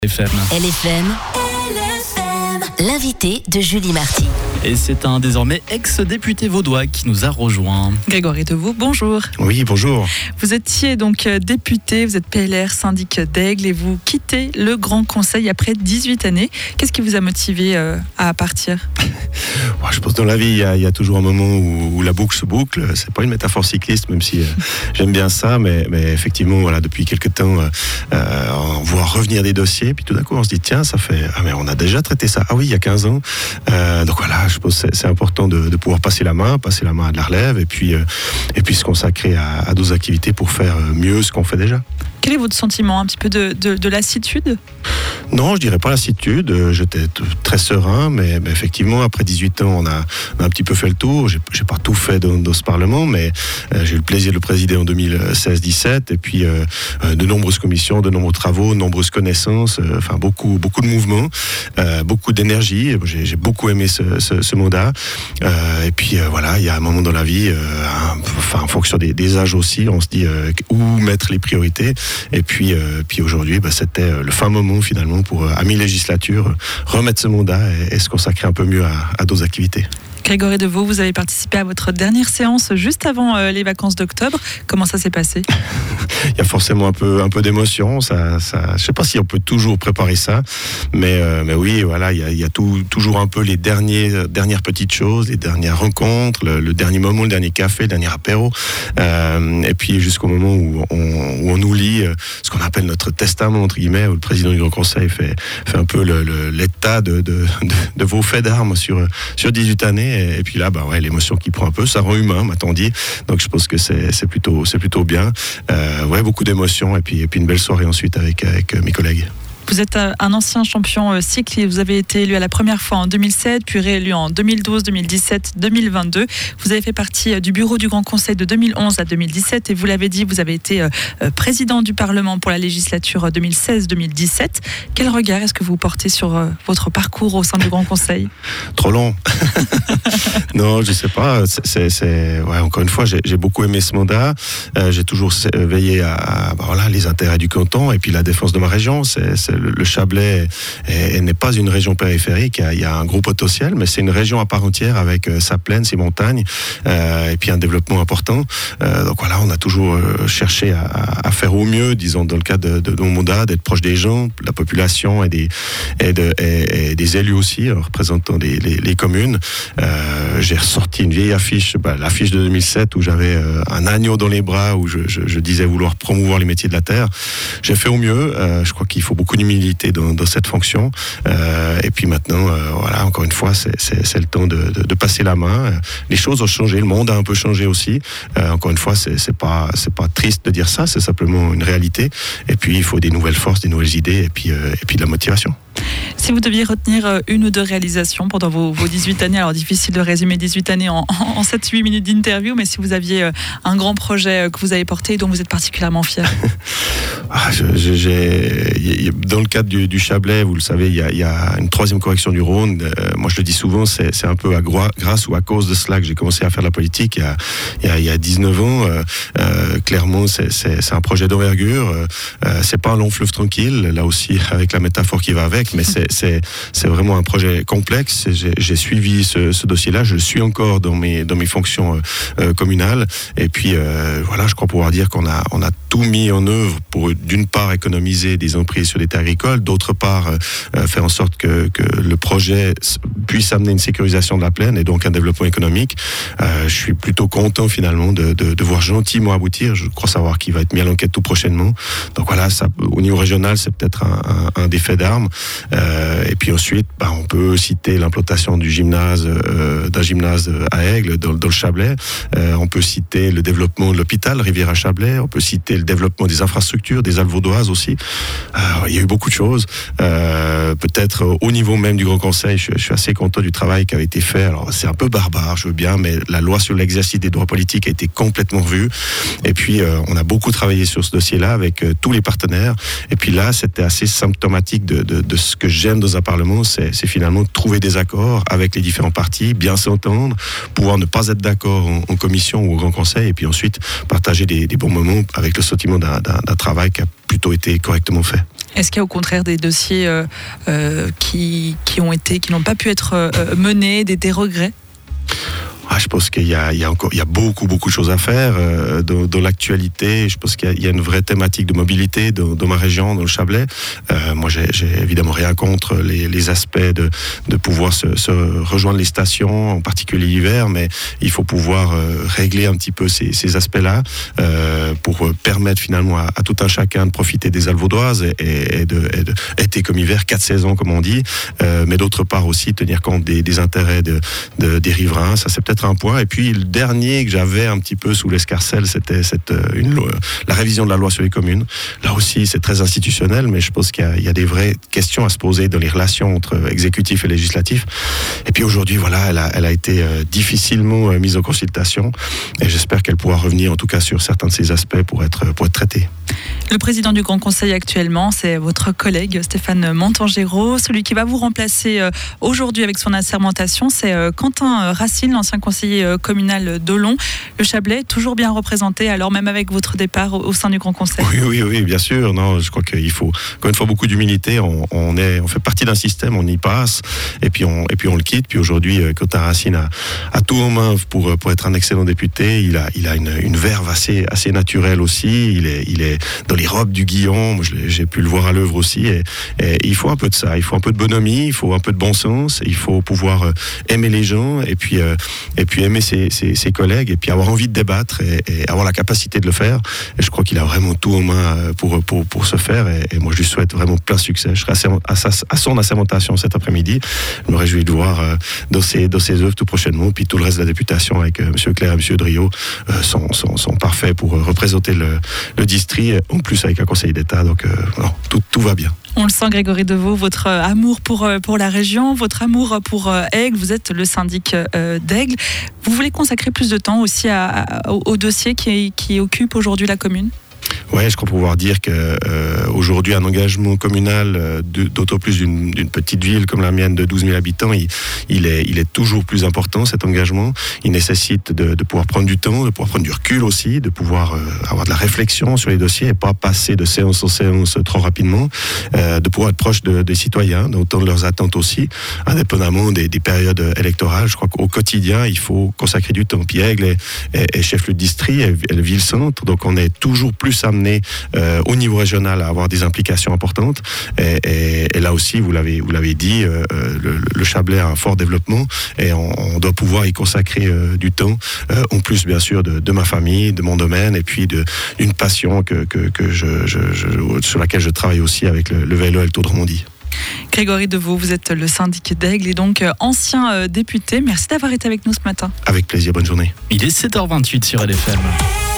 LFM, l'invité de Julie Marty. Et c'est un désormais ex-député vaudois qui nous a rejoint. Grégory Devaux, bonjour. Oui, bonjour. Vous étiez donc député, vous êtes PLR, syndic d'Aigle et vous quittez le Grand Conseil après 18 années. Qu'est-ce qui vous a motivé à partir ? Je pense que dans la vie, il y a toujours un moment où la boucle se boucle. C'est pas une métaphore cycliste, même si j'aime bien ça, mais effectivement, voilà, depuis quelques temps, on voit revenir des dossiers, puis tout d'un coup, on se dit, tiens, ça fait, mais on a déjà traité ça. Ah oui, il y a 15 ans. Donc voilà, je pense que c'est important de pouvoir passer la main à de la relève, et puis se consacrer à d'autres activités pour faire mieux ce qu'on fait déjà. Quel est votre sentiment, un petit peu de lassitude ? Non, je dirais pas lassitude. J'étais très serein, mais effectivement, après 18 ans, on a un petit peu fait le tour. J'ai pas tout fait dans ce Parlement, mais j'ai eu le plaisir de le présider en 2016-17, et puis de nombreuses commissions, de nombreux travaux, de nombreuses connaissances, enfin beaucoup de mouvements, beaucoup d'énergie. J'ai beaucoup aimé ce mandat. Et puis voilà, il y a un moment dans la vie, en fonction des âges aussi, on se dit où mettre les priorités. Et puis aujourd'hui, c'était le fin moment finalement pour, à mi-législature, remettre ce mandat et se consacrer un peu mieux à d'autres activités. Grégory Devaux, vous avez participé à votre dernière séance juste avant les vacances d'octobre. Comment ça s'est passé ? Il y a forcément un peu d'émotion. Je ne sais pas si on peut toujours préparer ça, mais oui, voilà, il y a toujours un peu les dernières petites choses, les dernières rencontres, le dernier moment, le dernier café, le dernier apéro, et puis jusqu'au moment où on nous lit ce qu'on appelle notre testament entre guillemets, où le président du Grand Conseil fait un peu l'état de vos faits d'armes sur 18 années. Et puis là, l'émotion qui prend un peu, ça rend humain, m'a-t-on dit. Donc je pense que c'est plutôt bien. Beaucoup d'émotions, et puis une belle soirée ensuite avec mes collègues. Vous êtes un ancien champion cycle et vous avez été élu à la première fois en 2007, puis réélu en 2012, 2017, 2022. Vous avez fait partie du bureau du Grand Conseil de 2011 à 2017 et vous l'avez dit, vous avez été président du Parlement pour la législature 2016-2017. Quel regard est-ce que vous portez sur votre parcours au sein du Grand Conseil ? Trop long. Non, je sais pas. Encore une fois, j'ai beaucoup aimé ce mandat. J'ai toujours veillé à les intérêts du canton et puis la défense de ma région. Le Chablais n'est pas une région périphérique, il y a un gros potentiel, mais c'est une région à part entière avec sa plaine, ses montagnes, et puis un développement important. Donc voilà, on a toujours cherché à faire au mieux, disons, dans le cadre de nos mandats, d'être proche des gens, de la population et des élus aussi, représentant les communes. J'ai ressorti une vieille affiche, l'affiche de 2007, où j'avais un agneau dans les bras, où je disais vouloir promouvoir les métiers de la terre. J'ai fait au mieux. Je crois qu'il faut beaucoup d'humilité dans cette fonction. Et puis maintenant, encore une fois, c'est le temps de passer la main. Les choses ont changé, le monde a un peu changé aussi. Encore une fois, c'est pas triste de dire ça, c'est simplement une réalité. Et puis, il faut des nouvelles forces, des nouvelles idées, et puis de la motivation. Si vous deviez retenir une ou deux réalisations pendant vos 18 années, alors difficile de résumer 18 années en 7-8 minutes d'interview, mais si vous aviez un grand projet que vous avez porté et dont vous êtes particulièrement fier. Dans le cadre du Chablais, vous le savez, il y a une 3e correction du Rhône. Moi, je le dis souvent, c'est un peu grâce ou à cause de cela que j'ai commencé à faire de la politique il y a 19 ans. Clairement, c'est un projet d'envergure. C'est pas un long fleuve tranquille, là aussi, avec la métaphore qui va avec, mais c'est vraiment un projet complexe. J'ai suivi ce dossier-là, je le suis encore dans mes fonctions communales. Et puis, je crois pouvoir dire qu'on a tout mis en œuvre pour, d'une part, économiser des emprises sur les terres agricoles, d'autre part, faire en sorte que le projet puisse amener une sécurisation de la plaine et donc un développement économique. Je suis plutôt content finalement de voir gentiment aboutir. Je crois savoir qu'il va être mis à l'enquête tout prochainement. Donc voilà, ça, au niveau régional, c'est peut-être un des faits d'armes. Et puis ensuite, on peut citer l'implantation d'un gymnase à Aigle, dans le Chablais. On peut citer le développement de l'hôpital Riviera-Chablais. On peut citer le développement des infrastructures, des Alpes vaudoises aussi. Il y a eu beaucoup de choses. Peut-être au niveau même du Grand Conseil, je suis assez content du travail qui avait été fait. Alors c'est un peu barbare, je veux bien, mais la loi sur l'exercice des droits politiques a été complètement revue. Et puis on a beaucoup travaillé sur ce dossier-là avec tous les partenaires. Et puis là, c'était assez symptomatique de ce que j'aime dans un Parlement, c'est finalement trouver des accords avec les différents partis, bien s'entendre, pouvoir ne pas être d'accord en commission ou au Grand Conseil, et puis ensuite partager des bons moments avec le sentiment d'un travail qui a plutôt été correctement fait. Est-ce qu'il y a au contraire des dossiers qui n'ont pas pu être menés, des regrets? Je pense qu'il y a beaucoup de choses à faire dans l'actualité. Je pense qu'il y a une vraie thématique de mobilité dans ma région, dans le Chablais. Moi, j'ai évidemment rien contre les aspects de pouvoir se rejoindre les stations, en particulier l'hiver, mais il faut pouvoir régler un petit peu ces aspects-là pour permettre finalement à tout un chacun de profiter des Alpes vaudoises et de été comme hiver, 4 saisons comme on dit, mais d'autre part aussi tenir compte des intérêts des riverains. Ça, c'est peut-être un point. Et puis le dernier que j'avais un petit peu sous l'escarcelle, c'était la révision de la loi sur les communes. Là aussi, c'est très institutionnel, mais je pense qu'il y a des vraies questions à se poser dans les relations entre exécutif et législatif. Et puis aujourd'hui, voilà, elle a été difficilement mise en consultation, et j'espère qu'elle pourra revenir en tout cas sur certains de ces aspects pour être traitée. Le président du Grand Conseil actuellement, c'est votre collègue Stéphane Montangero. Celui qui va vous remplacer aujourd'hui avec son assermentation, c'est Quentin Racine, l'ancien conseiller communal d'Olon. Le Chablais est toujours bien représenté, alors même avec votre départ au sein du Grand Conseil. Oui, bien sûr. Non, je crois qu'il faut encore une fois beaucoup d'humilité. On fait partie d'un système, on y passe, et puis on le quitte. Puis aujourd'hui, Quentin Racine a tout en main pour être un excellent député. Il a une verve assez naturelle aussi. Il est dans les robes du Guillon. Moi, j'ai pu le voir à l'œuvre aussi. Et il faut un peu de ça. Il faut un peu de bonhomie. Il faut un peu de bon sens. Il faut pouvoir aimer les gens et puis aimer ses collègues et puis avoir envie de débattre et avoir la capacité de le faire. Et je crois qu'il a vraiment tout en main pour ce faire. Et moi, je lui souhaite vraiment plein succès. Je serai à son assermentation cet après-midi. Je me réjouis de voir dans ses œuvres tout prochainement. Puis tout le reste de la députation avec M. Claire et M. Driot sont parfaits pour représenter le district, en plus avec un conseil d'État. Donc tout va bien. On le sent, Grégory Deveau, votre amour pour la région, votre amour pour Aigle. Vous êtes le syndic d'Aigle. Vous voulez consacrer plus de temps aussi au dossier qui occupe aujourd'hui la commune? Oui, je crois pouvoir dire qu'aujourd'hui, un engagement communal, d'autant plus d'une petite ville comme la mienne de 12 000 habitants, il est toujours plus important, cet engagement. Il nécessite de pouvoir prendre du temps, de pouvoir prendre du recul aussi, de pouvoir avoir de la réflexion sur les dossiers et pas passer de séance en séance trop rapidement, de pouvoir être proche des citoyens, d'entendre leurs attentes aussi, indépendamment des périodes électorales. Je crois qu'au quotidien, il faut consacrer du temps. Puis Aigle est chef-lieu de district, est le ville-centre, donc on est toujours plus amené au niveau régional à avoir des implications importantes et là aussi vous l'avez dit, le Chablais a un fort développement et on doit pouvoir y consacrer du temps, en plus bien sûr de ma famille, de mon domaine et puis d'une passion sur laquelle je travaille aussi avec le vélo et le Tour de Romandie. Grégory Deveau, vous êtes le syndic d'Aigle et donc ancien député. Merci d'avoir été avec nous ce matin. Avec plaisir, bonne journée. Il est 7h28 sur LFM.